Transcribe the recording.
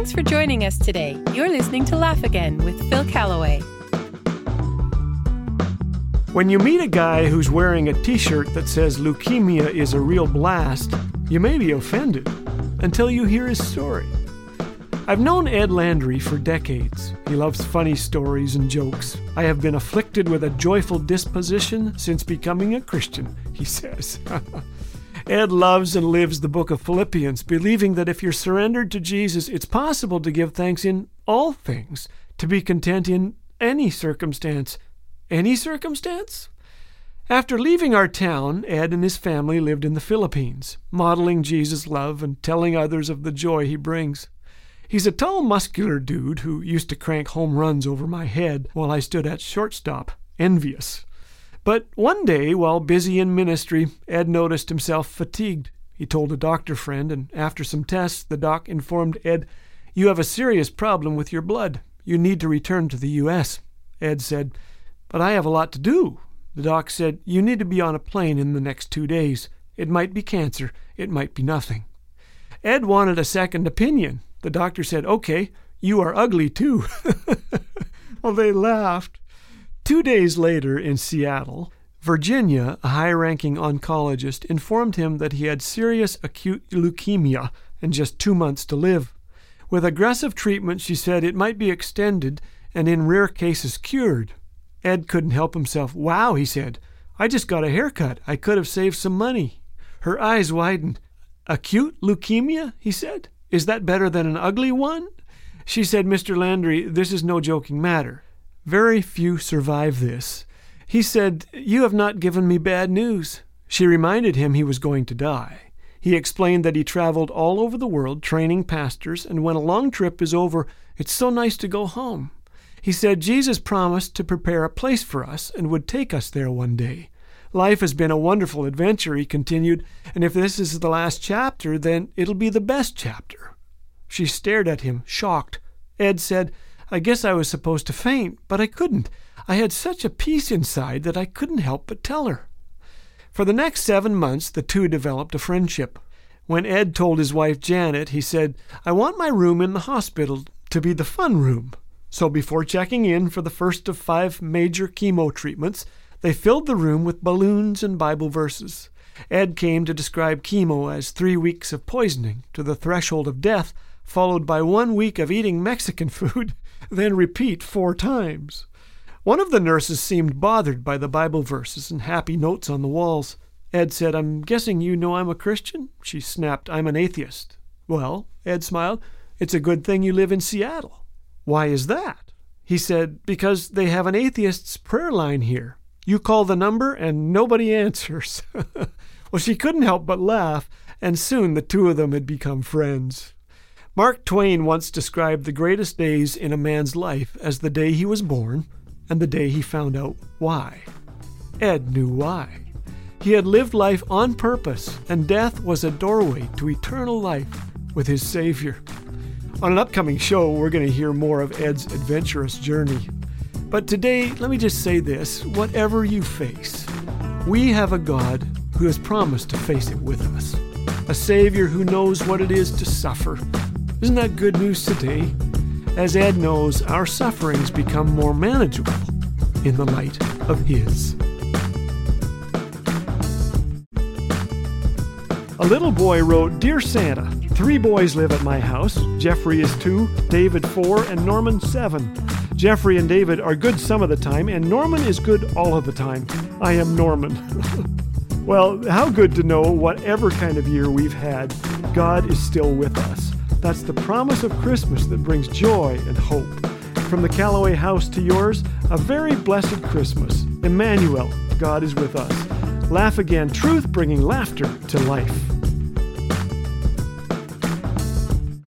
Thanks for joining us today. You're listening to Laugh Again with Phil Callaway. When you meet a guy who's wearing a t-shirt that says leukemia is a real blast, you may be offended until you hear his story. I've known Ed Landry for decades. He loves funny stories and jokes. I have been afflicted with a joyful disposition since becoming a Christian, he says. Ed loves and lives the book of Philippians, believing that if you're surrendered to Jesus, it's possible to give thanks in all things, to be content in any circumstance. Any circumstance? After leaving our town, Ed and his family lived in the Philippines, modeling Jesus' love and telling others of the joy he brings. He's a tall, muscular dude who used to crank home runs over my head while I stood at shortstop, envious. But one day, while busy in ministry, Ed noticed himself fatigued. He told a doctor friend, and after some tests, the doc informed Ed, "You have a serious problem with your blood. You need to return to the U.S." Ed said, "But I have a lot to do." The doc said, "You need to be on a plane in the next 2 days. It might be cancer. It might be nothing." Ed wanted a second opinion. The doctor said, "Okay, you are ugly too." Well, they laughed. 2 days later in Seattle, Virginia, a high-ranking oncologist, informed him that he had serious acute leukemia and just 2 months to live. With aggressive treatment, she said it might be extended and in rare cases cured. Ed couldn't help himself. "Wow," he said. "I just got a haircut. I could have saved some money." Her eyes widened. "Acute leukemia?" he said. "Is that better than an ugly one?" She said, "Mr. Landry, this is no joking matter. Very few survive this." He said, "You have not given me bad news." She reminded him he was going to die. He explained that he traveled all over the world training pastors, and when a long trip is over, it's so nice to go home. He said Jesus promised to prepare a place for us and would take us there one day. "Life has been a wonderful adventure," he continued, "and if this is the last chapter, then it'll be the best chapter." She stared at him, shocked. Ed said, "I guess I was supposed to faint, but I couldn't. I had such a peace inside that I couldn't help but tell her." For the next 7 months, the two developed a friendship. When Ed told his wife Janet, he said, "I want my room in the hospital to be the fun room." So before checking in for the first of 5 major chemo treatments, they filled the room with balloons and Bible verses. Ed came to describe chemo as 3 weeks of poisoning to the threshold of death, followed by 1 week of eating Mexican food, then repeat 4 times. One of the nurses seemed bothered by the Bible verses and happy notes on the walls. Ed said, "I'm guessing you know I'm a Christian?" She snapped, "I'm an atheist." "Well," Ed smiled, "it's a good thing you live in Seattle." "Why is that?" He said, "Because they have an atheist's prayer line here. You call the number and nobody answers." Well, she couldn't help but laugh, and soon the two of them had become friends. Mark Twain once described the greatest days in a man's life as the day he was born and the day he found out why. Ed knew why. He had lived life on purpose, and death was a doorway to eternal life with his Savior. On an upcoming show, we're going to hear more of Ed's adventurous journey. But today, let me just say this: whatever you face, we have a God who has promised to face it with us, a Savior who knows what it is to suffer. Isn't that good news today? As Ed knows, our sufferings become more manageable in the light of His. A little boy wrote, "Dear Santa, 3 boys live at my house. Jeffrey is 2, David 4, and Norman 7. Jeffrey and David are good some of the time, and Norman is good all of the time. I am Norman." Well, how good to know whatever kind of year we've had, God is still with us. That's the promise of Christmas that brings joy and hope. From the Callaway house to yours, a very blessed Christmas. Emmanuel, God is with us. Laugh Again, truth bringing laughter to life.